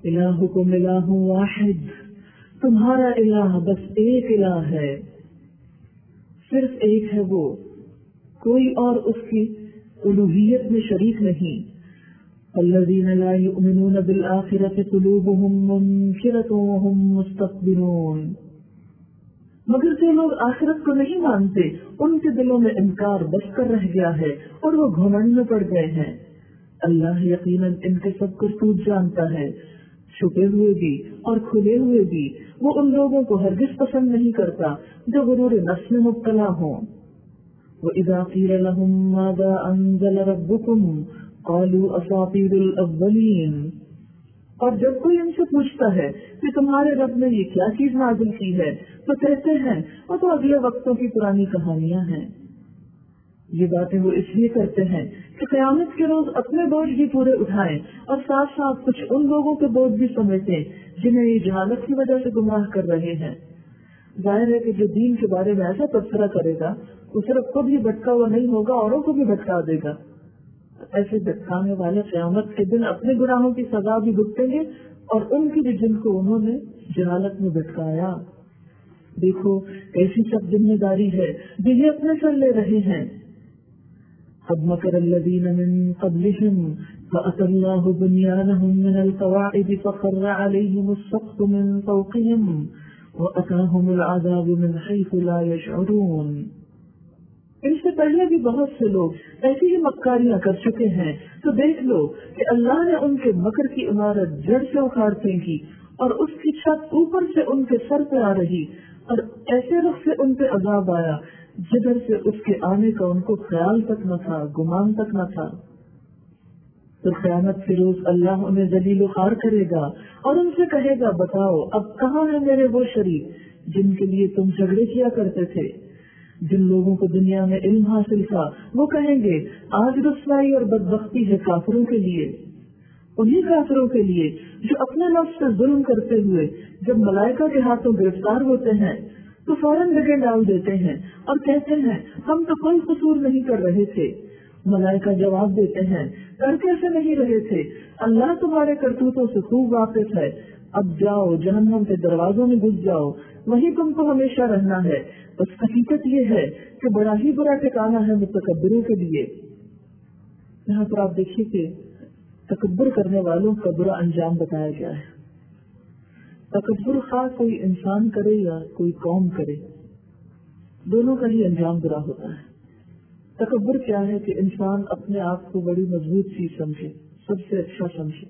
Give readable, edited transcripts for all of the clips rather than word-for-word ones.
الہکم الہ واحد، تمہارا الہ بس ایک الہ ہے، صرف ایک ہے وہ، کوئی اور اس کی الوہیت میں شریک نہیں۔ الذین لا یؤمنون بالآخرۃ قلوبهم منکرۃ وهم مستكبرون، مگر جو لوگ آخرت کو نہیں مانتے ان کے دلوں میں انکار بس کر رہ گیا ہے اور وہ گھمنڈ میں پڑ گئے ہیں۔ اللہ یقیناً ان کے سب کرتوت جانتا ہے، چھپے ہوئے بھی اور کھلے ہوئے بھی۔ وہ ان لوگوں کو ہرگز پسند نہیں کرتا جو غرور نفس میں مبتلا ہوں۔ وَإِذَا قِيلَ لَهُم مَّاذَا أَنزَلَ رَبُّكُمْ قَالُوا أَسَاطِيرُ الْأَوَّلِينَ، اور جب کوئی ان سے پوچھتا ہے کہ تمہارے رب نے یہ کیا چیز نازل کی ہے تو کہتے ہیں وہ تو اگلے وقتوں کی پرانی کہانیاں ہیں۔ یہ باتیں وہ اس لیے کرتے ہیں کہ قیامت کے روز اپنے بوجھ بھی پورے اٹھائیں اور ساتھ ساتھ کچھ ان لوگوں کے بوجھ بھی سمجھیں جنہیں یہ جہالت کی وجہ سے گمراہ کر رہے ہیں۔ ظاہر ہے کہ جو دین کے بارے میں ایسا تبصرہ کرے گا وہ صرف خود ہی بھٹکا ہوا نہیں ہوگا، اوروں کو بھی بھٹکا دے گا۔ ایسے بھٹکانے والے قیامت کے دن اپنے گناہوں کی سزا بھی بھگتیں گے اور ان کی بھی جن کو انہوں نے جہالت میں بھٹکایا۔ دیکھو ایسی سب ذمہ داری ہے جو یہ اپنے سر لے رہے ہیں۔ قد مکر الذین من قبلہم فأتی اللہ بنیانہم من القواعد فخر علیہم السقف من فوقہم وأتاہم العذاب من حیث لا یشعرون۔ ان سے پہلے بھی بہت سے لوگ ایسی ہی مکاریاں کر چکے ہیں، تو دیکھ لو کہ اللہ نے ان کے مکر کی عمارت جڑ سے اکھاڑ پھینکی اور اس کی چھت اوپر سے ان کے سر پہ آ رہی، اور ایسے رخ سے ان پہ عذاب آیا جدھر سے اس کے آنے کا ان کو خیال تک نہ تھا، گمان تک نہ تھا۔ تو قیامت کے روز اللہ انہیں ذلیل و خوار کرے گا اور ان سے کہے گا بتاؤ اب کہاں ہے میرے وہ شریک جن کے لیے تم جھگڑے کیا کرتے تھے۔ جن لوگوں کو دنیا میں علم حاصل تھا وہ کہیں گے آج رسوائی اور بدبختی ہے کافروں کے لیے، انہی کافروں کے لیے جو اپنے نفس سے ظلم کرتے ہوئے جب ملائکہ کے ہاتھوں گرفتار ہوتے ہیں تو فوراً جگہ ڈال دیتے ہیں اور کہتے ہیں ہم تو کوئی قصور نہیں کر رہے تھے۔ ملائکہ جواب دیتے ہیں کر کیسے نہیں رہے تھے، اللہ تمہارے کرتوتوں سے خوب واقف ہے، اب جاؤ جہنم کے دروازوں میں گھس جاؤ، وہیں تم کو ہمیشہ رہنا ہے۔ بس حقیقت یہ ہے کہ بڑا ہی برا ٹھکانہ ہے متکبروں کے لیے۔ یہاں پر آپ دیکھیے کہ تکبر کرنے والوں کا برا انجام بتایا گیا ہے۔ تکبر خواہ کوئی انسان کرے یا کوئی قوم کرے، دونوں کا ہی انجام برا ہوتا ہے۔ تکبر کیا ہے کہ انسان اپنے آپ کو بڑی مضبوط چیز سمجھے، سب سے اچھا سمجھے۔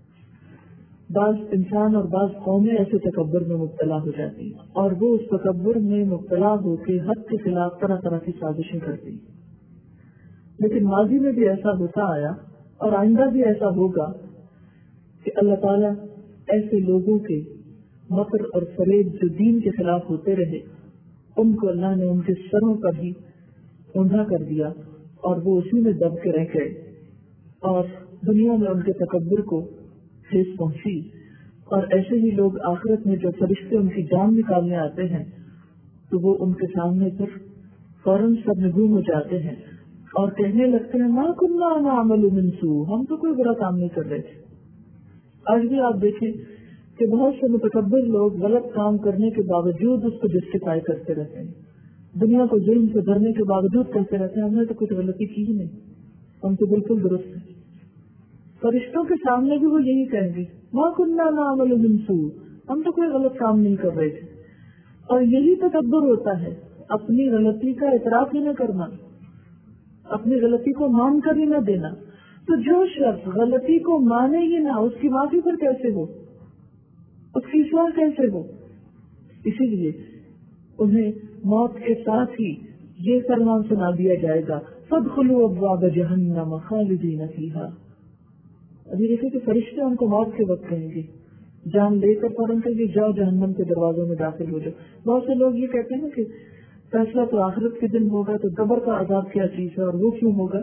بعض انسان اور بعض قومیں ایسے تکبر میں مبتلا ہو جاتی ہیں اور وہ اس تکبر میں مبتلا ہو کے حد کے خلاف طرح طرح کی سازشیں کرتی ہیں۔ لیکن ماضی میں بھی ایسا ہوتا آیا اور آئندہ بھی ایسا ہوگا کہ اللہ تعالیٰ ایسے لوگوں کے مکر اور فریب جو دین کے خلاف ہوتے رہے ان کو اللہ نے ان کے سروں پر ہی اونڈھا کر دیا اور وہ اسی میں دب کے رہ گئے، اور دنیا میں ان کے تکبر کو ٹھیس پہنچی۔ اور ایسے ہی لوگ آخرت میں جب فرشتے ان کی جان نکالنے آتے ہیں تو وہ ان کے سامنے پر فوراً سب نگوں ہو جاتے ہیں اور کہنے لگتے ہیں ما کنا نعمل من سوء، ہم تو کوئی برا کام نہیں کر رہے تھے۔ آج بھی آپ دیکھیں کہ بہت سے متکبر لوگ غلط کام کرنے کے باوجود اس کو جسٹیفائی کرتے رہتے ہیں، دنیا کو ظلم سے بھرنے کے باوجود کہتے رہتے ہیں ہم نے تو کچھ غلطی کی ہی نہیں، ہم تو بالکل درست ہیں۔ فرشتوں کے سامنے بھی وہ یہی کہیں گے ما کنا نعمل من سوء، ہم تو کوئی غلط کام نہیں کر رہے تھے۔ اور یہی تکبر ہوتا ہے، اپنی غلطی کا اعتراف ہی نہ کرنا، اپنی غلطی کو مان کر ہی نہ دینا۔ تو جو شخص غلطی کو مانے ہی نہ، اس کی معافی پر کیسے ہو، اس کی اصلاح کیسے ہو؟ اسی لیے انہیں موت کے ساتھ ہی یہ فرمان سنا دیا جائے گا فادخلوا ابواب جہنم خالدین فیہا۔ ابھی دیکھیں کہ فرشتے ان کو موت کے وقت کہیں گے، جان لے کر فوراً کہیں گے جاؤ جہنم کے دروازوں میں داخل ہو جاؤ۔ بہت سے لوگ یہ کہتے ہیں کہ فیصلہ تو آخرت کے دن ہوگا تو قبر کا عذاب کیا چیز ہے اور وہ کیوں ہوگا؟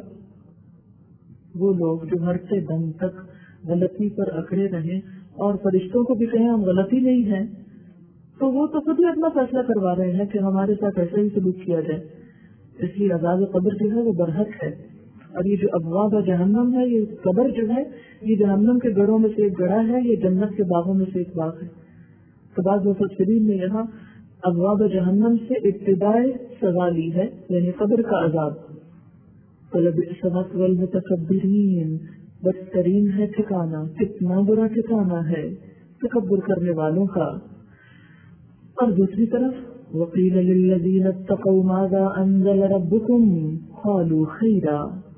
وہ لوگ جو مرتے دم تک غلطی پر اکڑے رہیں اور فرشتوں کو بھی کہیں ہم غلطی نہیں ہیں، تو وہ تو خود ہی اپنا فیصلہ کروا رہے ہیں کہ ہمارے ساتھ ایسا ہی سلوک کیا جائے۔ اس لیے عذاب قبر جو ہے وہ برحق ہے، اور یہ جو ابواب جہنم ہے، یہ قبر جو ہے یہ جہنم کے گڑھوں میں سے ایک گڑھا ہے، یہ جنت کے باغوں میں سے ایک باغ ہے. تو بعض مفسرین نے یہاں ابواب جہنم سے ابتدائے سزا لی ہے، یعنی قبر کا عذاب. فلبئس مثوى المتکبرین، بدترین ہے ٹھکانا، کتنا برا ٹھکانا ہے تکبر کرنے والوں کا. اور دوسری طرف وقیل للذین اتقوا ماذا انزل ربکم قالوا خیرا،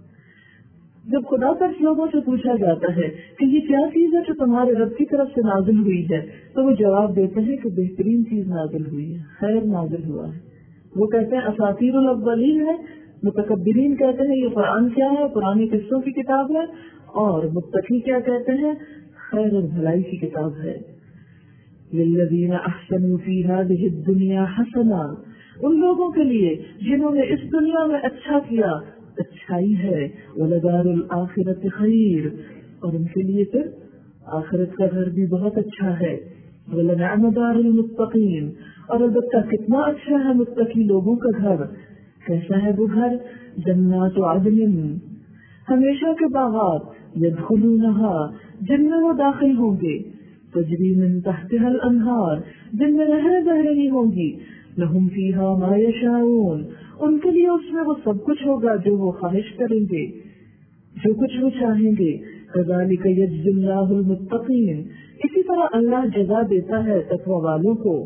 جب خدا پر لوگوں سے پوچھا جاتا ہے کہ یہ کیا چیز ہے جو تمہارے رب کی طرف سے نازل ہوئی ہے، تو وہ جواب دیتے ہیں کہ بہترین چیز نازل ہوئی ہے، خیر نازل ہوا ہے. وہ کہتے ہیں اساطیر الاولین ہے، متکبرین کہتے ہیں یہ قرآن کیا ہے، پرانی قصوں کی کتاب ہے، اور متقی کیا کہتے ہیں، خیر اور بھلائی کی کتاب ہے. للذین احسنوا فی ہذہ الدنیا حسنہ، ان لوگوں کے لیے جنہوں نے اس دنیا میں اچھا کیا اچھائی ہے. وَلَدَارُ الْآخِرَةِ خَيْرٌ، اور ان کے لیے پھر آخرت کا گھر بھی بہت اچھا ہے. وَلَنِعْمَ دَارُ الْمُتَّقِينَ، اور البتہ کتنا اچھا ہے متقی لوگوں کا گھر. کیسا ہے وہ گھر؟ جنات عدن، ہمیشہ کے باغات، يدخلونها، جن میں وہ داخل ہوں گے، تجری من تحتها الانہار، جن میں نہریں بہ رہی ہوں گی، لہم فیہا ما یشاؤون، ان کے لیے اس میں وہ سب کچھ ہوگا جو وہ خواہش کریں گے، جو کچھ وہ چاہیں گے. کذالک یجزی اللہ المتقین، اسی طرح اللہ جزا دیتا ہے تقوی والوں کو.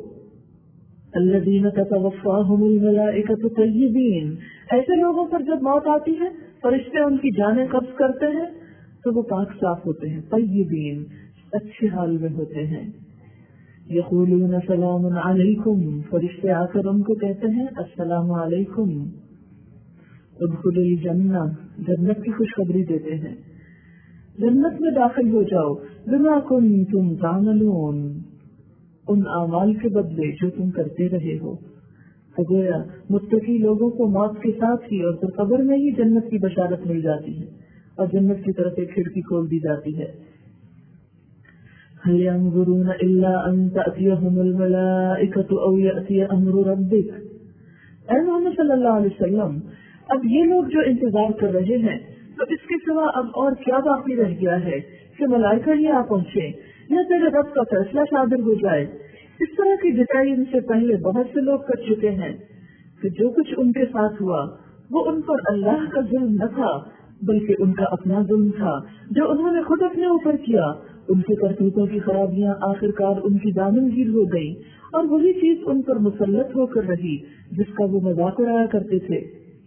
الذین تتوفاہم الملائکۃ طیبین، ایسے لوگوں پر جب موت آتی ہے فرشتے ان کی جانیں قبض کرتے ہیں تو وہ پاک صاف ہوتے ہیں، طیبین، اچھے حال میں ہوتے ہیں. یقولون سلام علیکم، فرشتے آ کر ان کو کہتے ہیں السلام علیکم. ادخلوا الجنہ، جنت کی خوشخبری دیتے ہیں، جنت میں داخل ہو جاؤ. بما کنتم تعملون، ان اعمال کے بدلے جو تم کرتے رہے ہو. تو گویا متقی لوگوں کو موت کے ساتھ ہی اور پھر قبر میں ہی جنت کی بشارت مل جاتی ہے اور جنت کی طرف ایک کھڑکی کھول دی جاتی ہے. هل ينظرون إلا أن تأتيهم الملائكة أو يأتي أمر ربك. اے محمد صلی اللہ علیہ وسلم، اب یہ لوگ جو انتظار کر رہے ہیں تو اس کے سوا اب اور کیا باقی رہ گیا ہے کہ ملائکہ ہی آ پہنچے یا تیرے رب کا فیصلہ صادر ہو جائے. اس طرح کی جتائی ان سے پہلے بہت سے لوگ کر چکے ہیں کہ جو کچھ ان کے ساتھ ہوا وہ ان پر اللہ کا ظلم نہ تھا بلکہ ان کا اپنا ظلم تھا جو انہوں نے خود اپنے اوپر کیا. ان کے کرتوتوں کی خرابیاں آخر کار ان کی دامنگیر ہو گئی اور وہی چیز ان پر مسلط ہو کر رہی جس کا وہ مذاق اڑایا کرتے تھے.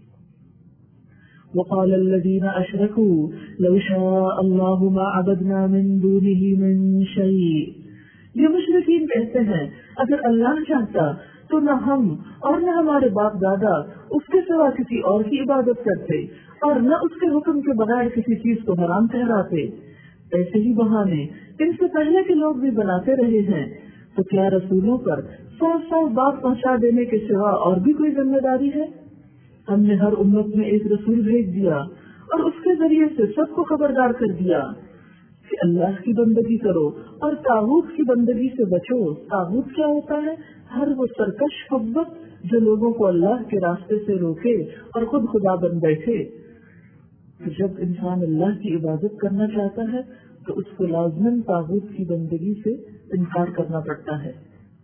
وقال الذين اشركوا لو شاء الله ما عبدنا من دونه من شيء. یہ مشرکین کہتے ہیں اگر اللہ چاہتا تو نہ ہم اور نہ ہمارے باپ دادا اس کے سوا کسی اور کی عبادت کرتے اور نہ اس کے حکم کے بغیر کسی چیز کو حرام ٹھہراتے. ایسے ہی بہانے ان سے پہلے کے لوگ بھی بناتے رہے ہیں. تو کیا رسولوں پر 100 بات پہنچا دینے کے سوا اور بھی کوئی ذمہ داری ہے؟ ہم نے ہر امت میں ایک رسول بھیج دیا اور اس کے ذریعے سے سب کو خبردار کر دیا کہ اللہ کی بندگی کرو اور طاغوت کی بندگی سے بچو. طاغوت کیا ہوتا ہے؟ ہر وہ سرکش قوت جو لوگوں کو اللہ کے راستے سے روکے اور خود خدا بن بیٹھے. جب انسان اللہ کی عبادت کرنا چاہتا ہے تو اس کو لازماً طاغوت کی بندگی سے انکار کرنا پڑتا ہے.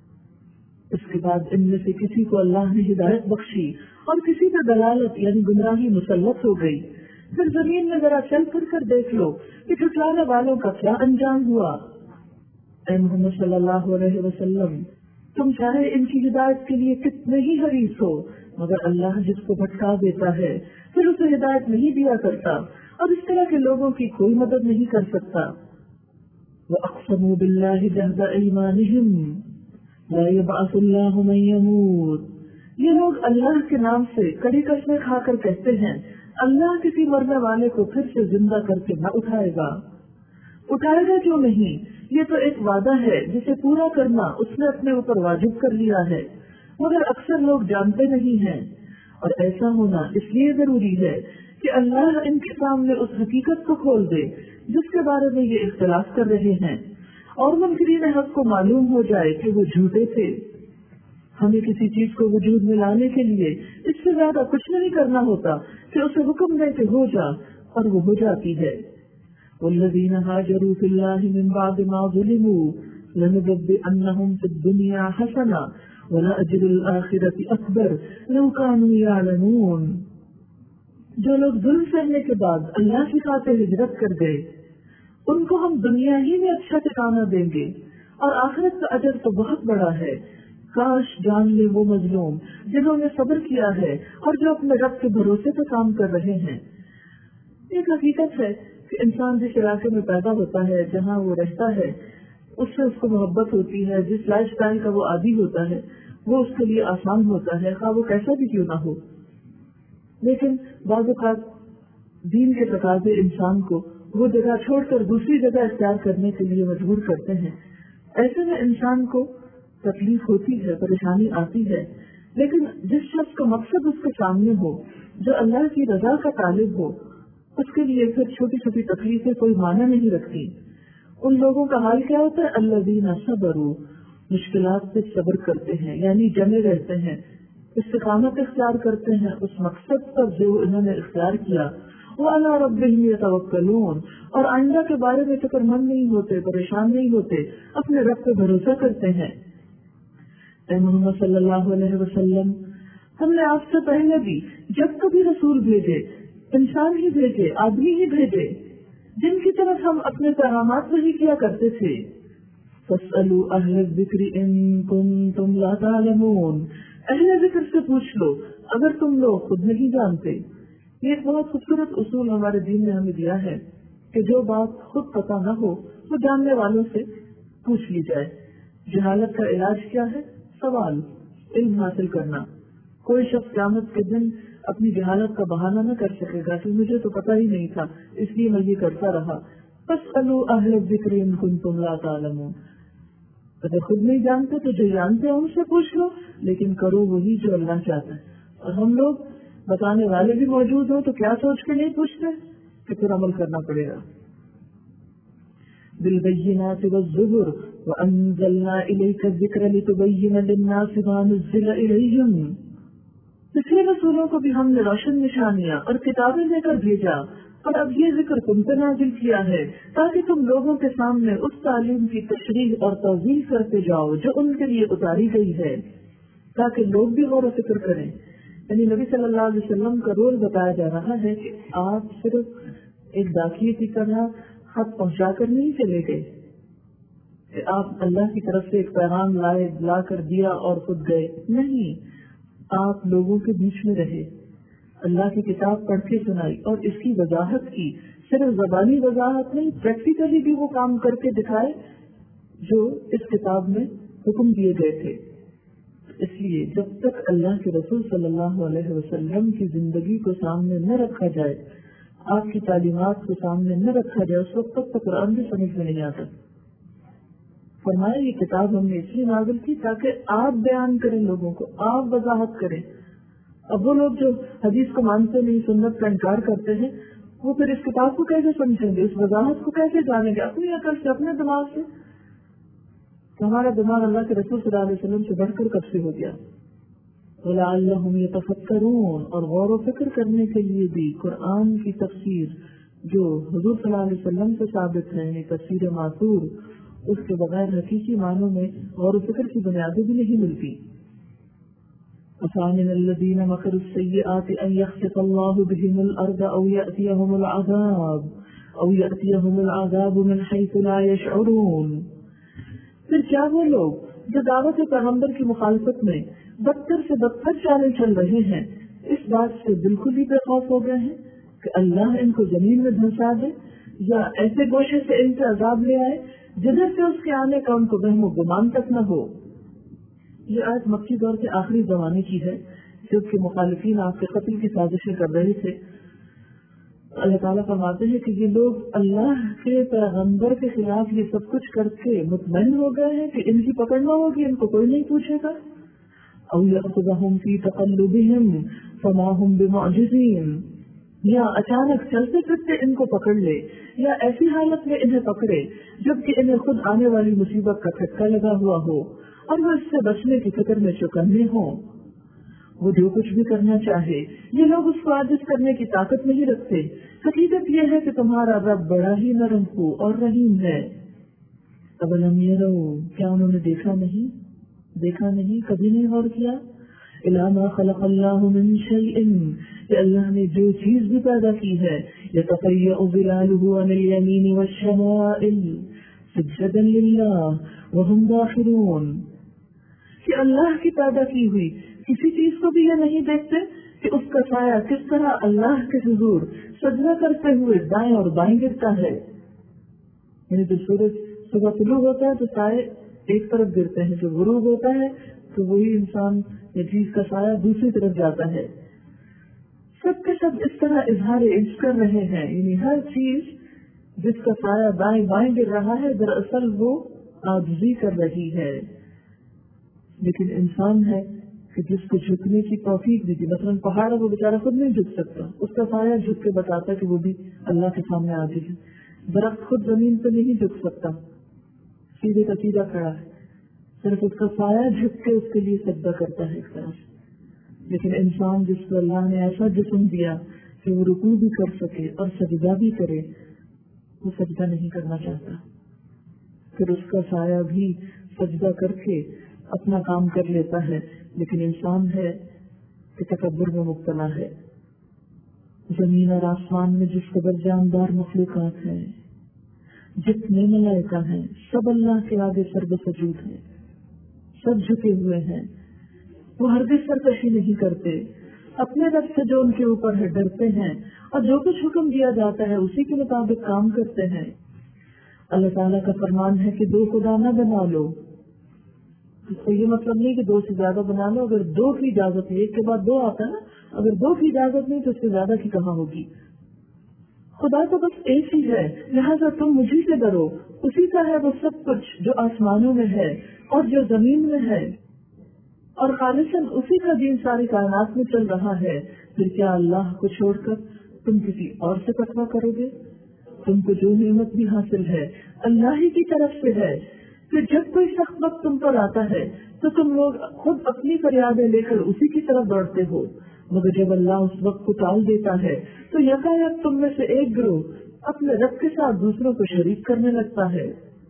اس کے بعد ان میں سے کسی کو اللہ نے ہدایت بخشی اور کسی پہ دلالت یعنی گمراہی مسلط ہو گئی. پھر زمین میں ذرا چل پھر کر دیکھ لو کہ جھٹلانے والوں کا کیا انجام ہوا. اے محمد صلی اللہ علیہ وسلم، تم چاہے ان کی ہدایت کے لیے کتنے ہی حریص ہو مگر اللہ جس کو بھٹکا دیتا ہے پھر اسے ہدایت نہیں دیا کرتا اور اس طرح کے لوگوں کی کوئی مدد نہیں کر سکتا. وَأَقْسَمُوا بِاللَّهِ جَهْدَ أَيْمَانِهِمْ لَا يَبْعَثُ اللَّهُ مَن يَمُوتُ. یہ لوگ اللہ کے نام سے کڑی قسمیں کھا کر کہتے ہیں اللہ کسی مرنے والے کو پھر سے زندہ کر کے نہ اٹھائے گا. اٹھائے گا کیوں نہیں؟ یہ تو ایک وعدہ ہے جسے پورا کرنا اس نے اپنے اوپر واجب کر لیا ہے مگر اکثر لوگ جانتے نہیں ہیں. اور ایسا ہونا اس لیے ضروری ہے کہ اللہ ان کے سامنے اس حقیقت کو کھول دے جس کے بارے میں یہ اختلاف کر رہے ہیں اور منکرین حق کو معلوم ہو جائے کہ وہ جھوٹے تھے. ہمیں کسی چیز کو وجود میں لانے کے لیے اس سے زیادہ کچھ نہیں کرنا ہوتا کہ اسے حکم دے کہ ہو جا اور وہ ہو جاتی ہے. والذین ہاجروا فی اللہ من بعد ما ظلموا لنبوئنہم فی الدنیا حسنہ ولأجر الآخرۃ اکبر لو کانوا یعلمون. جو لوگ ظلم سہنے کے بعد اللہ کی خاطر ہجرت کر گئے ان کو ہم دنیا ہی میں اچھا ٹھکانہ دیں گے اور آخرت کا اجر تو بہت بڑا ہے. کاش جان لے وہ مظلوم جنہوں نے صبر کیا ہے اور جو اپنے رب کے بھروسے پہ کام کر رہے ہیں. ایک حقیقت ہے کہ انسان جس علاقے میں پیدا ہوتا ہے جہاں وہ رہتا ہے اس سے اس کو محبت ہوتی ہے. جس لائف سٹائل کا وہ عادی ہوتا ہے وہ اس کے لیے آسان ہوتا ہے خواہ وہ کیسا بھی کیوں نہ ہو. لیکن بعض اوقات دین کے تقاضے انسان کو وہ جگہ چھوڑ کر دوسری جگہ اختیار کرنے کے لیے مجبور کرتے ہیں. ایسے میں انسان کو تکلیف ہوتی ہے, پریشانی آتی ہے, لیکن جس شخص کا مقصد اس کے سامنے ہو, جو اللہ کی رضا کا طالب ہو, اس کے لیے پھر چھوٹی چھوٹی تکلیفیں کوئی معنی نہیں رکھتی. ان لوگوں کا حال کیا ہوتا ہے؟ الذین صبروا, مشکلات سے صبر کرتے ہیں یعنی جمے رہتے ہیں, استقامت اختیار کرتے ہیں اس مقصد پر جو انہوں نے اختیار کیا. وعلی ربہم یتوکلون, اور آئندہ کے بارے میں فکر مند نہیں ہوتے, پریشان نہیں ہوتے, اپنے رب پہ بھروسہ کرتے ہیں. اے محمد صلی اللہ علیہ وسلم, ہم نے آپ سے پہلے بھی جب کبھی رسول بھیجے انسان ہی بھیجے, آدمی ہی بھیجے, جن کی طرف ہم اپنے پیغامات وحی کیا کرتے تھے. فاسألوا اہل الذکر ان کنتم لا تعلمون, اہل ذکر سے پوچھ لو اگر تم لوگ خود نہیں جانتے. یہ ایک بہت خوبصورت اصول ہمارے دین نے ہمیں دیا ہے کہ جو بات خود پتہ نہ ہو وہ جاننے والوں سے پوچھ لی جائے. جہالت کا علاج کیا ہے؟ سوال, علم حاصل کرنا. کوئی شخص قیامت کے دن اپنی جہالت کا بہانہ نہ کر سکے گا کہ مجھے تو پتہ ہی نہیں تھا اس لیے میں یہ کرتا رہا. فاسألوا اہل الذکر ان کنتم لا تعلمون, اگر خود نہیں جانتے تو جو جانتے ہیں ان سے پوچھ لو, لیکن کرو وہی جو اللہ چاہتا ہے. اور ہم لوگ بتانے والے بھی موجود ہوں تو کیا سوچ کے نہیں پوچھتے کہ پھر عمل کرنا پڑے گا. بالبینات والزبر وانزلنا الیک الذکر لتبین للناس ما نزل الیہم. پچھلے رسولوں کو بھی ہم نے روشن نشانیاں اور کتابیں دے کر بھیجا, اور اب یہ ذکر تم پہ نازل کیا ہے تاکہ تم لوگوں کے سامنے اس تعلیم کی تشریح اور توضیح کرتے جاؤ جو ان کے لیے اتاری گئی ہے, تاکہ لوگ بھی غور و فکر کریں. یعنی نبی صلی اللہ علیہ وسلم کا رول بتایا جا رہا ہے کہ آپ صرف ایک داخلے کی طرح خط پہنچا کر نہیں چلے گئے کہ آپ اللہ کی طرف سے ایک پیغام لائے, لا کر دیا اور خود گئے. نہیں, آپ لوگوں کے بیچ میں رہے, اللہ کی کتاب پڑھ کے سنائی اور اس کی وضاحت کی. صرف زبانی وضاحت نہیں, پریکٹیکلی بھی وہ کام کر کے دکھائے جو اس کتاب میں حکم دیے گئے تھے. اس لیے جب تک اللہ کے رسول صلی اللہ علیہ وسلم کی زندگی کو سامنے نہ رکھا جائے, آپ کی تعلیمات کو سامنے نہ رکھا جائے, اس وقت تک قرآن بھی سمجھ میں نہیں آتا. فرمایا یہ کتاب ہم نے اس لیے نازل کی تاکہ آپ بیان کریں لوگوں کو, آپ وضاحت کریں. اب وہ لوگ جو حدیث کو مانتے نہیں, سنت کا انکار کرتے ہیں, وہ پھر اس کتاب کو کیسے سمجھیں گے, اس وضاحت کو کیسے جانیں گے؟ اپنی عقل سے, اپنے دماغ سے. تو ہمارا دماغ اللہ کے رسول صلی اللہ علیہ وسلم سے بڑھ کر کب سے ہو گیا؟ وَلَعَلَّهُمْ يَتَفَكَّرُونَ, اور غور و فکر کرنے کے لیے بھی قرآن کی تفسیر جو حضور صلی اللہ علیہ وسلم سے ثابت ہے, تفسیر ماثور, اس کے بغیر حقیقی معنوں میں غور و فکر کی بنیادیں بھی نہیں ملتی. أَفَأَمِنَ الَّذِينَ مَكَرُوا السَّيِّئَاتِ أَن يَخْسِفَ اللَّهُ بِهِمُ الْأَرْضَ أَوْ يَأْتِيَهُمُ الْعَذَابُ مِنْ حَيْثُ لَا يَشْعُرُونَ. پھر کیا وہ لوگ جو دعوت پیغمبر کی مخالفت میں بدتر سے بدتر چالیں چل رہے ہیں اس بات سے بالکل ہی بے خوف ہو گئے ہیں کہ اللہ ان کو زمین میں دھنسا دے, یا ایسے گوشے سے ان سے عذاب لے آئے جدھر سے اس کے آنے کا ان کو وہم و گمان تک نہ ہو. یہ آیت مکی دور کے آخری زمانے کی ہے جبکہ مخالفین آپ کے قتل کی سازشیں کر رہے تھے. اللہ تعالیٰ فرماتے ہیں کہ یہ لوگ اللہ کے پیغمبر کے خلاف یہ سب کچھ کر کے مطمئن ہو گئے ہیں کہ ان کی پکڑ نہ ہوگی, ان کو کوئی نہیں پوچھے گا. او یأخذہم فی تقلبہم فما ہم بمعجزین, یا اچانک چلتے پھرتے ان کو پکڑ لے, یا ایسی حالت میں انہیں پکڑے جبکہ انہیں خود آنے والی مصیبت کا کھٹکا لگا ہوا ہو اور وہ اس سے بچنے کی فکر میں چوکنے ہوں. وہ جو کچھ بھی کرنا چاہے یہ لوگ اس کو عاجز کرنے کی طاقت نہیں رکھتے, حقیقت یہ ہے کہ تمہارا رب بڑا ہی نرم خو اور رحیم ہے. اولم یرو، کیا انہوں نے دیکھا نہیں، کبھی نہیں غور کیا؟ الا ما خلق اللہ من شیء، کہ اللہ نے جو چیز بھی پیدا کی ہے، یتفیأ ظلالہ عن الیمین والشمائل سجدا للہ وہم داخرون، کہ اللہ کی پیدا کی ہوئی کسی چیز کو بھی یہ نہیں دیکھتے کہ اس کا سایہ کس طرح اللہ کے حضور سجدہ کرتے ہوئے دائیں اور بائیں گرتا ہے. یعنی جب سورج صبح طلوع ہوتا ہے تو سائے ایک طرف گرتے ہیں، جو غروب ہوتا ہے تو وہی انسان یا چیز کا سایہ دوسری طرف جاتا ہے. سب کے سب اس طرح اظہار عجز کر رہے ہیں، یعنی ہر چیز جس کا سایہ دائیں بائیں گر رہا ہے دراصل وہ عاجزی کر رہی ہے. لیکن انسان ہے کہ جس کو جھکنے کی توفیق دی، مثلا پہاڑ وہ بیچارہ خود نہیں جھک سکتا، اس کا سایہ جھک کے بتاتا ہے کہ وہ بھی اللہ کے سامنے عاجز ہے. درخت خود زمین پہ نہیں جھک سکتا، سیدھے کا سیدھا کھڑا ہے، صرف اس کا سایہ جھک کے اس کے لیے سجدہ کرتا ہے ایک طرح سے. لیکن انسان جس کو اللہ نے ایسا جسم دیا کہ وہ رکوع بھی کر سکے اور سجدہ بھی کرے، وہ سجدہ نہیں کرنا چاہتا. پھر اس کا سایہ بھی سجدہ کر کے اپنا کام کر لیتا ہے. لیکن انسان ہے کہ تکبر میں مبتلا ہے. زمین اور آسمان میں جس قدر جاندار مخلوقات ہیں، جتنے ملائکہ ہیں، سب اللہ کے آگے سر بسجود ہیں، سب جھکے ہوئے ہیں. وہ ہرگز سرکشی نہیں کرتے، اپنے رب سے جو ان کے اوپر ہے ڈرتے ہیں، اور جو کچھ حکم دیا جاتا ہے اسی کے مطابق کام کرتے ہیں. اللہ تعالیٰ کا فرمان ہے کہ 2 خدا نہ بنا لو. اس کا یہ مطلب نہیں کہ 2 سے زیادہ بنا لو. اگر 2 کی اجازت ہے، ایک کے بعد 2 آتا ہے نا، اگر 2 کی اجازت نہیں تو اس سے زیادہ کی کہاں ہوگی. خدا تو بس ایک ہی ہے، لہٰذا تم مجھے سے ڈرو. اسی کا ہے وہ سب کچھ جو آسمانوں میں ہے اور جو زمین میں ہے، اور خالصاً اسی کا دین ساری کائنات میں چل رہا ہے. پھر کیا اللہ کو چھوڑ کر تم کسی اور سے تقویٰ کرو گے؟ تم کو جو نعمت بھی حاصل ہے اللہ ہی کی طرف سے ہے. کہ جب کوئی سخت وقت تم پر آتا ہے تو تم لوگ خود اپنی فریادیں لے کر اسی کی طرف دوڑتے ہو، مگر جب اللہ اس وقت کو ٹال دیتا ہے تو یکایک تم میں سے ایک گروہ اپنے رب کے ساتھ دوسروں کو شریک کرنے لگتا ہے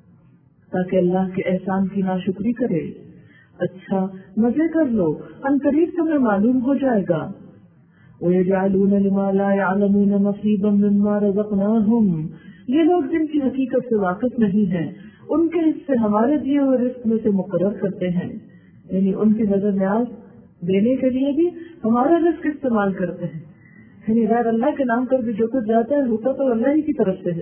تاکہ اللہ کے احسان کی ناشکری کرے. اچھا مزے کر لو، عنقریب تمہیں معلوم ہو جائے گا. وَيَجْعَلُونَ لِمَا لَا يَعْلَمُونَ نَصِيبًا مِّمَّا رَزَقْنَاهُمْ، یہ لوگ جن کی حقیقت سے واقف نہیں ہیں ان کے حصے ہمارے دیے ہوئے رزق میں سے مقرر کرتے ہیں. یعنی ان کی نظر نیاز دینے کے لیے بھی ہمارا رزق استعمال کرتے ہیں. یعنی غیر اللہ کے نام پر بھی جو کچھ جاتا ہے ہوتا تو اللہ ہی کی طرف سے ہے.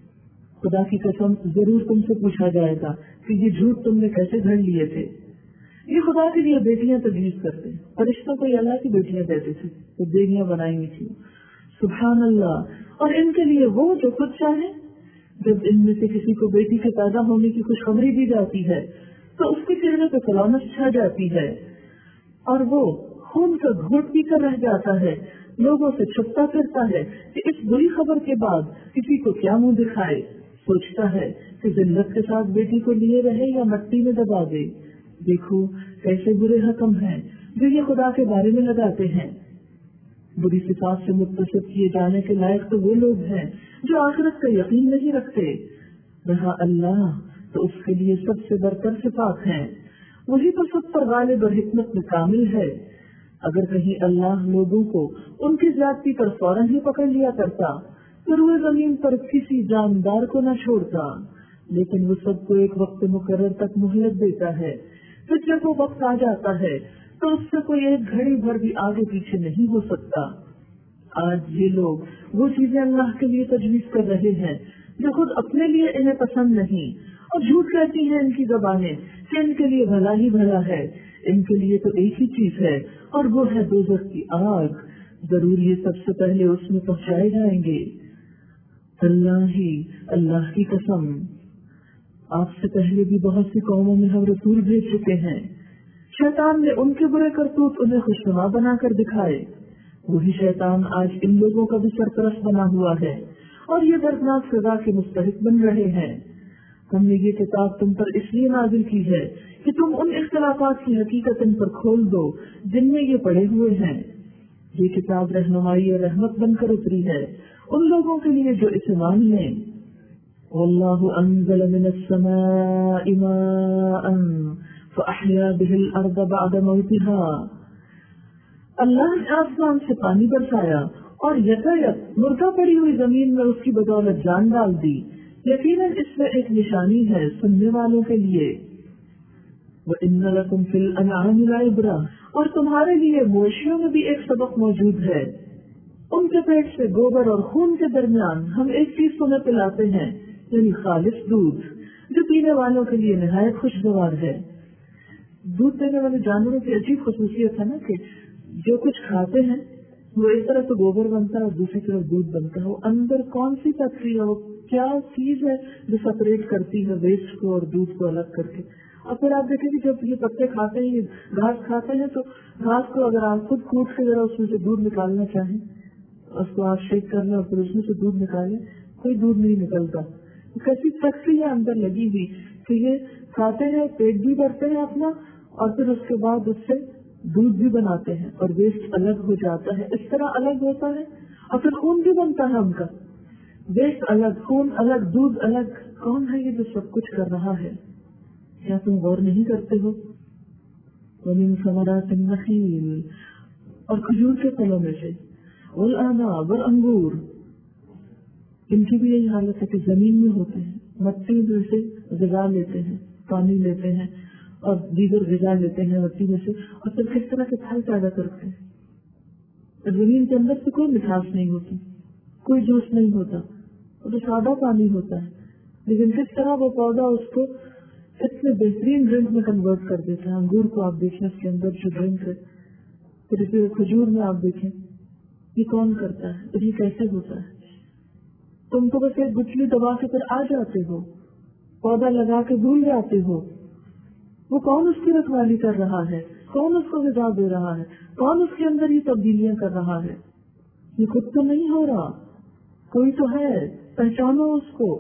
خدا کی قسم ضرور تم سے پوچھا جائے گا کہ یہ جھوٹ تم نے کیسے گھڑ لیے تھے. یہ خدا کے لیے بیٹیاں تجویز کرتے، فرشتوں کو یہ اللہ کی بیٹیاں دیتے تھے تو بیٹیاں بنائی ہوئی تھی. سبحان اللہ. اور ان کے لیے وہ جو خود چاہے. جب ان میں سے کسی کو بیٹی کے پیدا ہونے کی خوشخبری دی جاتی ہے تو اس کے چہرے پہ کلونس چھا جاتی ہے اور وہ خون کا گھونٹ پی کر رہ جاتا ہے. لوگوں سے چھپتا پھرتا ہے کہ اس بری خبر کے بعد کسی کو کیا منہ دکھائے. سوچتا ہے کہ ذلت کے ساتھ بیٹی کو لیے رہے یا مٹی میں دبا دے. دیکھو کیسے برے حکم ہیں جو یہ خدا کے بارے میں لگاتے ہیں. بری صفات سے متصف کیے جانے کے لائق تو وہ لوگ ہیں جو آخرت کا یقین نہیں رکھتے. رہا اللہ تو اس کے لیے سب سے برتر صفات ہیں، وہی تو سب پر غالب اور حکمت میں کامل ہے. اگر کہیں اللہ لوگوں کو ان کی زیادتی پر فوراً ہی پکڑ لیا کرتا تو روئے زمین پر کسی جاندار کو نہ چھوڑتا. لیکن وہ سب کو ایک وقت مقرر تک مہلت دیتا ہے. پھر جب وہ وقت آ جاتا ہے تو اس سے کوئی ایک گھڑی بھر بھی آگے پیچھے نہیں ہو سکتا. آج یہ لوگ وہ چیزیں اللہ کے لیے تجویز کر رہے ہیں جو خود اپنے لیے انہیں پسند نہیں، اور جھوٹ کہتی ہیں ان کی زبانیں کہ ان کے لیے بھلا ہی بھلا ہے. ان کے لیے تو ایک ہی چیز ہے اور وہ ہے دوزخ کی آگ. ضرور یہ سب سے پہلے اس میں پہنچائے جائیں گے. اللہ کی قسم، آپ سے پہلے بھی بہت سی قوموں میں ہم رسول بھیج چکے ہیں. شیطان نے ان کے برے کرتوت انہیں خوشنما بنا کر دکھائے. وہی شیطان آج ان لوگوں کا بھی سرپرست بنا ہوا ہے اور یہ دردناک سزا کے مستحق بن رہے ہیں. ہم نے یہ کتاب تم پر اس لیے نازل کی ہے کہ تم ان اختلافات کی حقیقت ان پر کھول دو جن میں یہ پڑے ہوئے ہیں. یہ کتاب رہنمائی اور رحمت بن کر اتری ہے ان لوگوں کے لیے جو ایمان لیں. واللہ انزل من السماء ماء فاحیا به الارض بعد موتها. اللہ نے آسمان سے پانی برسایا اور یکایک مردہ پڑی ہوئی زمین میں اس کی بدولت جان ڈال دی. یقیناً اس میں ایک نشانی ہے سننے والوں کے لیے. وَإِنَّ لَكُمْ فِي الْأَنْعَامِ لَعِبْرَةً. اور تمہارے لیے مویشیوں میں بھی ایک سبق موجود ہے. ان کے پیٹ سے گوبر اور خون کے درمیان ہم ایک چیز تمہیں پلاتے ہیں، یعنی خالص دودھ، جو پینے والوں کے لیے نہایت خوشگوار ہے. دودھ دینے والے جانوروں کی عجیب خصوصیت ہے نا کہ جو کچھ کھاتے ہیں وہ ایک طرف تو گوبر بنتا ہے اور دوسری طرف دودھ بنتا ہے. وہ اندر کون سی فیکٹری ہے، وہ کیا چیز ہے جو سپریٹ کرتی ہے ویسٹ کو اور دودھ کو الگ کر کے. اور پھر آپ دیکھیں کہ جب یہ پتے کھاتے ہیں، یہ گھاس کھاتے ہیں، تو گھاس کو اگر آپ خود کوٹ کے ذرا اس میں سے دودھ نکالنا چاہیں، اس کو آپ شیک کر لیں اور پھر اس میں سے دودھ نکالیں، کوئی دودھ نہیں نکلتا. کیسی فیکٹری ہے اندر لگی ہوئی کہ یہ کھاتے ہیں، پیٹ بھی بھرتے ہیں اپنا، اور پھر اس کے بعد اس سے دودھ بھی بناتے ہیں اور ویسٹ الگ ہو جاتا ہے. اس طرح الگ ہوتا ہے اور پھر خون بھی بنتا ہے ان کا. ویسٹ الگ، خون الگ، دودھ الگ. کون ہے یہ جو سب کچھ کر رہا ہے؟ کیا تم غور نہیں کرتے ہو؟ وَمِن ثَمَرَاتِ النَّخِيلِ. اور کھجور کے پھلوں میں سے، وَالْأَعْنَابِ وَالْأَنْگُورِ. ان کی بھی یہی حالت ہے کہ زمین میں ہوتے ہیں، مٹی میں سے غذا لیتے ہیں، پانی لیتے ہیں اور دیگر غذا لیتے ہیں مٹی میں سے، اور پھر کس طرح کے پھل پیدا کرتے ہیں. اور زمین کے اندر سے کوئی مٹھاس نہیں ہوتی، کوئی جوس نہیں ہوتا، وہ تو سادہ پانی ہوتا ہے، لیکن کس طرح وہ پودا اس کو اتنے بہترین ڈرنک میں کنورٹ کر دیتا ہے. انگور کو آپ دیکھیں، اس کے اندر جو ڈرنک ہے، پھر اسی کھجور میں آپ دیکھیں یہ کون کرتا ہے اور یہ کیسے ہوتا ہے. تم تو بس ایک گٹلی دبا کے پھر آ جاتے ہو، پودا لگا کے بھول جاتے ہو. وہ کون اس کی رکھوالی کر رہا ہے، کون اس کو غذا دے رہا ہے، کون اس کے اندر یہ تبدیلیاں کر رہا ہے؟ یہ خود تو نہیں ہو رہا، کوئی تو ہے، پہچانو اس کو.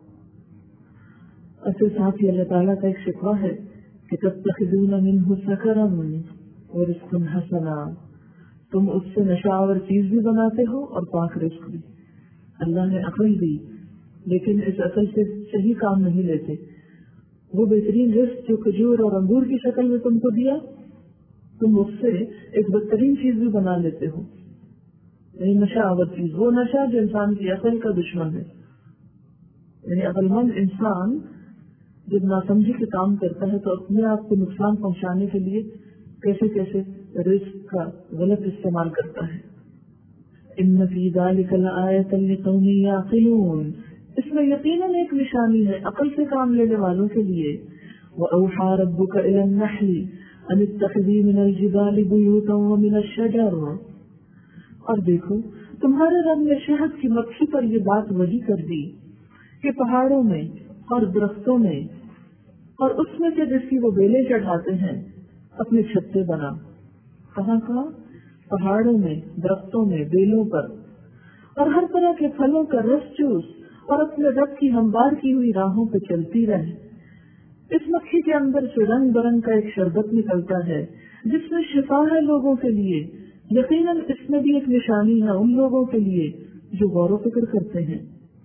اور پھر ساتھ ہی اللہ تعالیٰ کا ایک شکوہ ہے کہ تتخذون منہ سکرا ورزقا حسنا. تم اس سے نشاور چیز بھی بناتے ہو اور پاک رزق بھی. اللہ نے عقل دی، لیکن اس عقل سے صحیح کام نہیں لیتے. وہ بہترین رزق جو کھجور اور انگور کی شکل میں تم کو دیا، تم اس سے ایک بدترین چیز بھی بنا لیتے ہو، یعنی نشاور چیز. وہ نشہ جو انسان کی عقل کا دشمن ہے. یعنی عقل مند انسان جب ناسمجھی کے کام کرتا ہے تو اپنے آپ کو نقصان پہنچانے کے لیے کیسے کیسے رزق کا غلط استعمال کرتا ہے. ان فی ذلک لآیۃ لقوم یعقلون. اس میں یقیناً ایک نشانی ہے عقل سے کام لینے والوں کے لیے. وأوحى ربك إلى النحل أن اتخذي من الجبال بيوتا ومن الشجر. اور دیکھو تمہارے رب نے شہد کی مکھی پر یہ بات وحی کر دی کہ پہاڑوں میں اور درختوں میں اور اس میں سے جس کی وہ بیلیں چڑھاتے ہیں اپنے چھتے بنا. کہاں کہاں؟ پہاڑوں میں، درختوں میں، بیلوں پر، اور ہر طرح کے پھلوں کا رس چوس اور اپنے رب کی ہموار کی ہوئی راہوں پہ چلتی رہے. اس مکھی کے اندر سے رنگ برنگ کا ایک شربت نکلتا ہے جس میں شفا ہے لوگوں کے لیے. یقیناً اس میں بھی ایک نشانی ہے ان لوگوں کے لیے جو غور و فکر کرتے ہیں.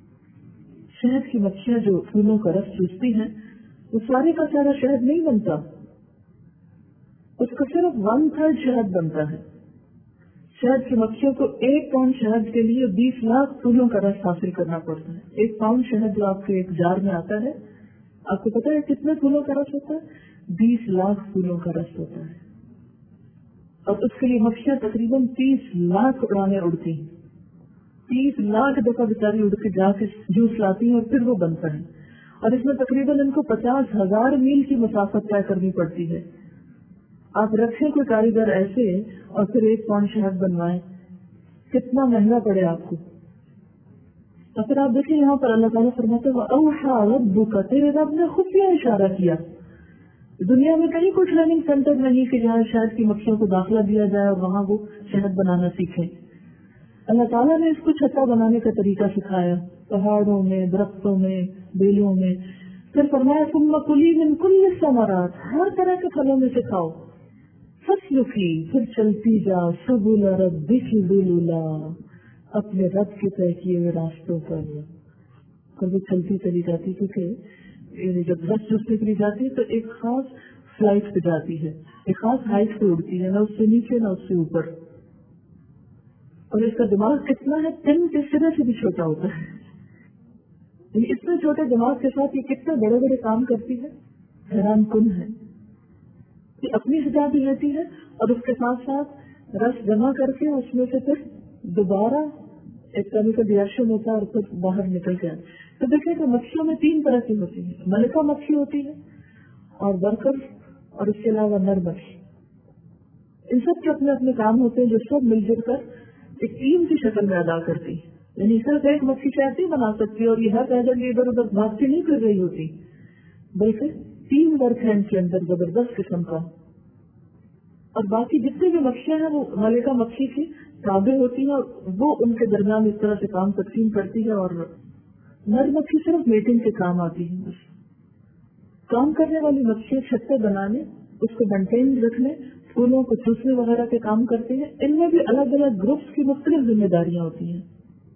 شہد کی مکھیاں جو پھولوں کا رس چوستی ہیں وہ سارے کا سارا شہد نہیں بنتا، اس کا صرف 1/3 شہد بنتا ہے. شہد کی مکھیوں کو 1 پاؤنڈ شہد کے لیے 20 لاکھ پھولوں کا رس حاصل کرنا پڑتا ہے. 1 پاؤنڈ شہد جو آپ کے ایک جار میں آتا ہے، آپ کو پتا ہے کتنے پھولوں کا رس ہوتا ہے؟ 20 لاکھ پھولوں کا رس ہوتا ہے. اور اس کے لیے مکھیاں تقریباً 30 لاکھ اڑانے اڑتی ہیں. 30 لاکھ دفعہ بیچاری اڑ کے جا کے جوس لاتی ہیں اور پھر وہ بنتا ہے. اور اس میں تقریباً ان کو 50,000 میل کی مسافت طے کرنی پڑتی ہے. آپ رکھیں کوئی کاریگر ایسے اور پھر 1 پاؤنڈ شہد بنوائیں، کتنا مہنگا پڑے آپ کو. اور پھر آپ دیکھیں یہاں پر اللہ تعالیٰ فرماتے ہیں وَأَوْحَى رَبُّكَ، تیرے رب نے خفیہ اشارہ کیا. دنیا میں کہیں کوئی ٹریننگ سینٹر نہیں کہ جہاں شہد کی مکھیوں کو داخلہ دیا جائے اور وہاں وہ شہد بنانا سیکھیں. اللہ تعالیٰ نے اس کو چھتا بنانے کا طریقہ سکھایا، پہاڑوں میں، درختوں میں، بیلوں میں. پھر فرمایا ثم کلی من کل الثمرات، ہر طرح کے پھلوں میں سے کھاؤ. فسلکی، پھر چلتی جا سبل ربک ذللا، अपने रब के तय किए हुए रास्तों पर वो चलती चली जाती, क्योंकि जब रस चूसने के लिए जाती है तो एक खास फ्लाइट पे जाती है, एक खास हाइट पे उड़ती है, ना उससे नीचे ना उससे ऊपर। और इसका दिमाग कितना है, पिन के सिरे से भी छोटा होता है। इतने छोटे दिमाग के साथ ये कितने बड़े बड़े काम करती है, हैरान कुन है। ये अपनी सजा भी लेती है और उसके साथ साथ रस जमा करके उसमें से फिर दोबारा एक केमिकल रिएक्शन होता है और फिर बाहर निकल गया। तो देखिए कि मक्खियों में 3 तरह की होती है, मलिका मक्खी होती है और वर्कर और इसके अलावा नर मक्खी। इन सब के अपने अपने काम होते हैं जो सब मिलजुल कर एक टीम की शक्ल में अदा करती है। यानी सिर्फ एक मक्खी शहद नहीं बना सकती और यह पैदल इधर उधर भागती नहीं कर रही होती, बल्कि टीम वर्क है इनके अंदर जबरदस्त किस्म का। और बाकी जितनी भी मक्खियां हैं वो मलिका मक्खी की ताबे होती है, वो उनके दरमियान इस तरह से काम तकसीम करती है। और नर मक्खी सिर्फ मीटिंग के काम आती है। बस काम करने वाली मक्खियां छत्ते बनाने, उसको मेंटेन रखने, फूलों को चूसने वगैरह के काम करती है। इनमें भी अलग अलग ग्रुप्स की मुख्तलिफ जिम्मेदारियां होती हैं।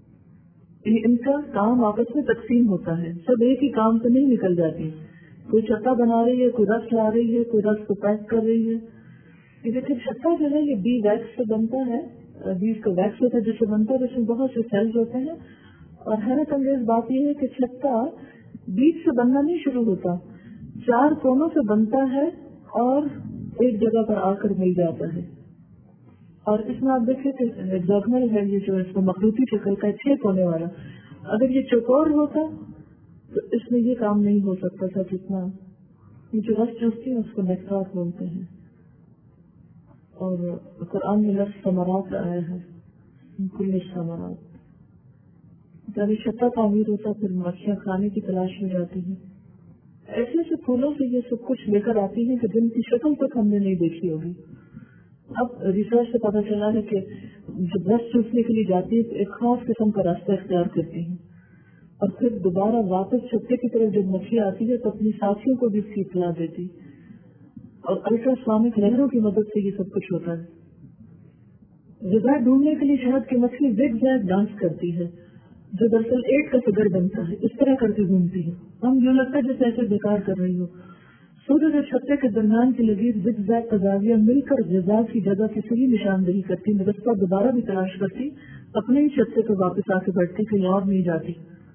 इनका काम आपस में तकसीम होता है, सब एक ही काम से नहीं निकल जाती। कोई छत्ता बना रही है, कोई रस ला रही है, कोई रस को पैक कर रही है। ये देखिए छत्ता जो है ये बी वैक्स से बनता है, बीज का वैक्स होता है जिससे बनता है, जिसमें बहुत से सेल्स होते हैं। और हैरत अंगेज बात यह है कि छत्ता बीज से बनना नहीं शुरू होता, 4 कोनों से बनता है और एक जगह पर आकर मिल जाता है। और इसमें आप देखिए कि एग्जॉगनल है ये जो इसमें मखरूती शक्ल का 6 कोने वाला, अगर ये चौकोर होता तो इसमें ये काम नहीं हो सकता था। जितना ये जो रस चूसती है उसको नेक्टार बोलते हैं। और कुरान में लफ्ज़ समरात आया है, कुल समरात। जब छत्ता तामीर होता फिर मक्खियां खाने की तलाश में जाती हैं। ऐसे ऐसे फूलों से ये सब कुछ लेकर आती हैं कि जिनकी शक्ल तक हमने नहीं देखी होगी। अब रिसर्च से पता चला है कि जब रस चूसने के लिए जाती है तो एक खास किस्म का रास्ता इख्तियार करती है और फिर दोबारा वापस छत्ते की तरफ जब मक्खी आती है तो अपनी साथियों को भी इसकी इत्तला देती। और अल्ट्रासोनिक लहरों की मदद से ये सब कुछ होता है। जगह ढूंढने के लिए शहद की मक्खी जिग जैग डांस करती है, जो दरअसल 8 का फिगर बनता है, इस तरह करके घूमती है। हम जो लगता है जैसे ऐसे बेकार कर रही हो। सूरज और छत्ते के दरमियान की लकीर जिग जैग तजावियां मिलकर जजा की जगह की सही निशानदेही करती, रास्ता दोबारा भी तलाश करती, अपने ही छत्ते को वापस आके बैठती, कहीं और नहीं जाती।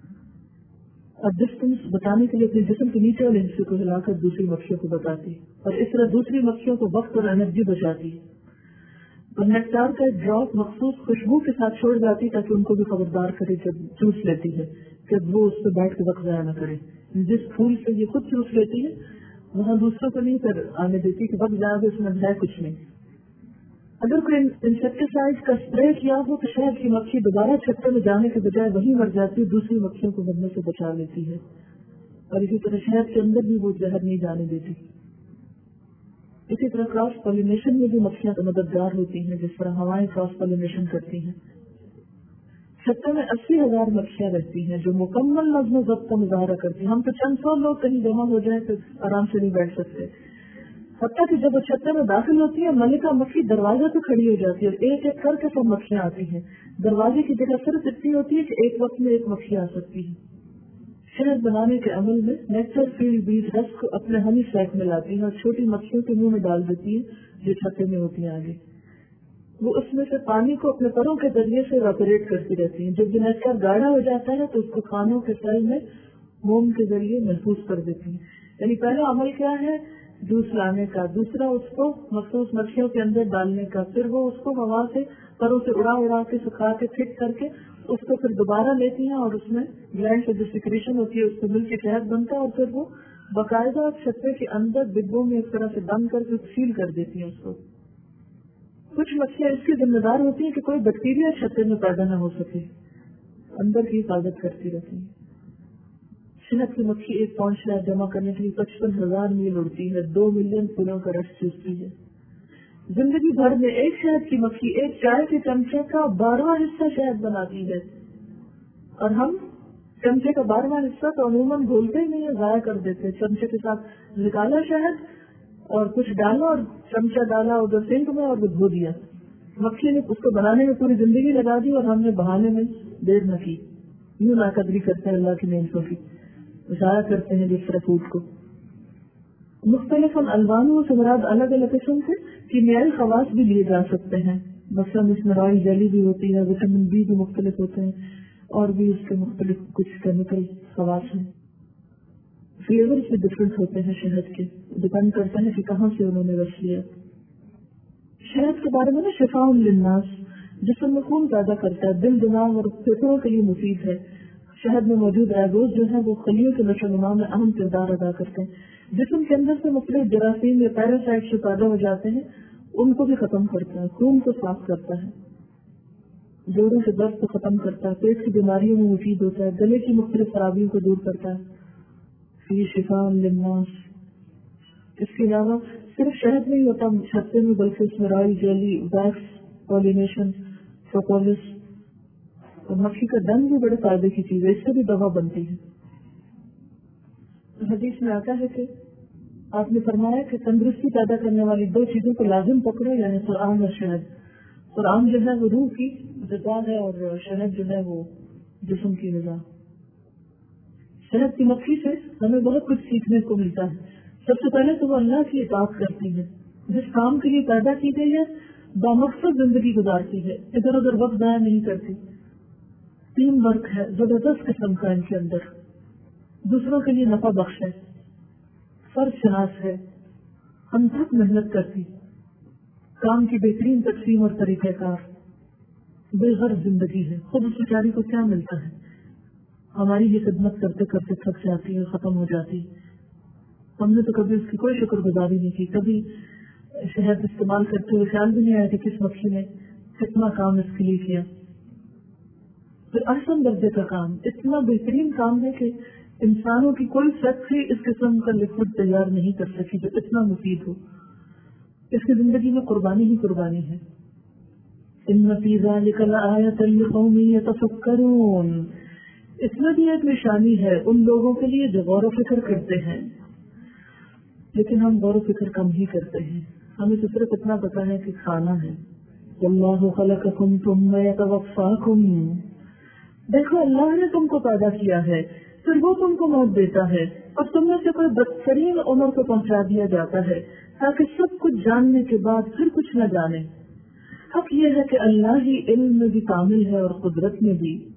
और डिस्टेंस बताने के लिए अपने जिस्म के नीचे वाले हिस्से को हिलाकर दूसरी मक्खियों को बताती और इस तरह दूसरी मक्खियों को वक्त और एनर्जी बचाती। और नेक्टार का एक ड्रॉप मखसूस खुशबू के साथ छोड़ जाती ताकि उनको भी खबरदार करे जब चूस लेती है कि वो उस पर बैठ के वक्त जाया न करे। जिस फूल से ये खुद चूस लेती है वहाँ दूसरों को नहीं कर आने देती कि वक्त जाए उसमें है कुछ नहीं। अगर कोई इंसेक्टिसाइड का स्प्रे किया हो तो शहद की मक्खी दोबारा छत्ते में जाने के बजाय वहीं मर जाती, दूसरी मक्खियों को मरने से बचा लेती है। और इसी तरह शहद के अंदर भी वो जहर नहीं जाने देती। इसी तरह क्रॉस पॉलिनेशन में भी मक्खियां तो मददगार होती हैं, जिस तरह हवाएं क्रॉस पॉलिनेशन करती हैं। छत्ते में 80,000 मक्खियां रहती हैं जो मुकम्मल नज़्म ज़ब्त का मुजाहरा करती हैं। हम तो चंद 100 लोग कहीं जमा हो जाए तो आराम से नहीं बैठ सकते। हत्ता कि जब वो छत्ते में दाखिल होती है मलिका मक्खी दरवाजे पे खड़ी हो जाती है, एक एक करके सब मक्खियां आती हैं। दरवाजे की जगह सिर्फ इतनी होती है कि एक वक्त में एक मक्खी आ सकती है। शहद बनाने के अमल में नेक्टर फील्ड बीज रस को अपने हनी सैक में लाती है और छोटी मक्खियों के मुंह में डाल देती है जो छत्ते में होती है। आगे वो उसमें से पानी को अपने परों के जरिए से इवेपोरेट करती रहती है। जब नेक्टर गाढ़ा हो जाता है तो उसको खानों के सेल में मोम के जरिए महफूज कर देती है। यानी पहला अमल क्या है, जूस लाने का, दूसरा उसको मखसूस मक्खियों के अंदर डालने का, फिर वो उसको हवा से परों से उड़ा उड़ा के सुखा के फिट करके उसको फिर दोबारा लेती हैं और उसमें ग्लैंड से जो सिक्रेशन होती है उसको मिलकर शहद बनता है और फिर वो बाकायदा छत्ते के अंदर डिब्बों में इस तरह से बंद करके सील कर देती हैं उसको। कुछ मक्खियां इसकी जिम्मेदार होती है कि कोई बैक्टीरिया छत्ते में पैदा न हो सके, अंदर की हिफाजत करती रहती है। शहद की मक्खी 1 पाउंड शहद जमा करने के लिए 55,000 मील उड़ती है, 2 मिलियन फूलों का रस चूसती है। जिंदगी भर में एक शहद की मक्खी एक चाय के चमचे का 12वां हिस्सा शहद बनाती है और हम चमचे का 12वां हिस्सा तो अमूमन भूलते ही नहीं है, जाया कर देते हैं। चमचे के साथ निकाला शहद और कुछ डाला और चमचा डाला उधर सिंक में और धो दिया। مکھی نے اس کو بنانے میں پوری زندگی لگا دی اور ہم نے بہانے میں دیر نہ کی. یوں ناقدری کرتے ہیں اللہ کی نعمتوں کی، ضائع کرتے ہیں جس طرح فوڈ کو. مختلف الوانوں سے مراد الگ الگ قسم کے کیمیائی خواص بھی لیے جا سکتے ہیں. مثلاً اس میں رائل جیلی بھی ہوتی ہے، وٹامن بی بھی مختلف ہوتے ہیں، اور بھی اس کے مختلف کچھ کیمیکل خواص ہیں. فلیور سے ڈفرینس ہوتے ہیں شہد کے، ڈپینڈ کرتا ہے کہ کہاں سے انہوں نے رس لیا. شہد کے بارے میں نا شفاء للناس، جسم میں خون پیدا کرتا ہے، دل دماغ اور پھیپھڑوں کے لیے مفید ہے. شہد میں موجود ریبوز جو ہے وہ خلیوں کے نشو و نما میں اہم کردار ادا کرتے ہیں. جسم کے اندر سے مختلف جراثیم یا پیراسائٹ جو پیدا ہو جاتے ہیں ان کو بھی ختم کرتا ہے، خون کو صاف کرتا ہے، جوڑوں کے درد کو ختم کرتا ہے، پیٹ کی بیماریوں میں مفید ہوتا ہے، گلے کی مختلف خرابیوں کو دور کرتا ہے. فی شفاء للناس. اس کے علاوہ صرف شہد نہیں ہوتا چھتے میں، بلکہ اس میں royal jelly, wax, pollination, propolis اور مکھی کا ڈنگ بھی بڑے فائدے کی چیز ہے، اس سے بھی دوا بنتی ہے. حدیث میں آتا ہے کہ آپ نے فرمایا کہ تندرستی پیدا کرنے والی 2 چیزوں کو لازم پکڑو، یعنی قرآن اور شہد. قرآن جو ہے وہ روح کی غذا ہے اور شہد جو ہے وہ جسم کی غذا. شہد کی مکھی سے ہمیں بہت کچھ سیکھنے کو ملتا ہے. سب سے پہلے تو وہ اللہ کی اطاعت کرتی ہے، جس کام کے لیے پیدا کی گئی ہے بامقصد زندگی گزارتی ہے، ادھر ادھر وقت ضائع نہیں کرتی. ٹیم ورک ہے زبردست قسم کا ان کے اندر، دوسروں کے لیے نفع بخش ہے، فرض شناس ہے، انتھک محنت کرتی، کام کی بہترین تقسیم اور طریقہ کار، بے غرض زندگی ہے. خود اس بیچاری کو کیا ملتا ہے؟ ہماری یہ خدمت کرتے کرتے تھک جاتی ہے، ختم ہو جاتی. ہم نے تو کبھی اس کی کوئی شکر گزاری نہیں کی. کبھی شہد استعمال کرتے ہوئے خیال بھی نہیں آیا کہ کس مکھی نے کتنا کام اس کے لیے کیا. پھر احسن درجے کا کام، اتنا بہترین کام ہے کہ انسانوں کی کوئی فیکٹری اس قسم کا لکوڈ تیار نہیں کر سکی جو اتنا مفید ہو. اس کی زندگی میں قربانی ہی قربانی ہے. ان فی ذلک لآیۃ لقوم یتفکرون. اس میں بھی ایک نشانی ہے ان لوگوں کے لیے جو غور و فکر کرتے ہیں، لیکن ہم غور و فکر کم ہی کرتے ہیں. ہمیں تو صرف اتنا پتا ہے کہ کھانا ہے. واللہ خلقکم ثم یتوفاکم. دیکھو اللہ نے تم کو پیدا کیا ہے، پھر وہ تم کو موت دیتا ہے اور تم میں سے کوئی بدترین عمر کو پہنچا دیا جاتا ہے تاکہ سب کچھ جاننے کے بعد پھر کچھ نہ جانے. حق یہ ہے کہ اللہ ہی علم میں بھی کامل ہے اور قدرت میں بھی.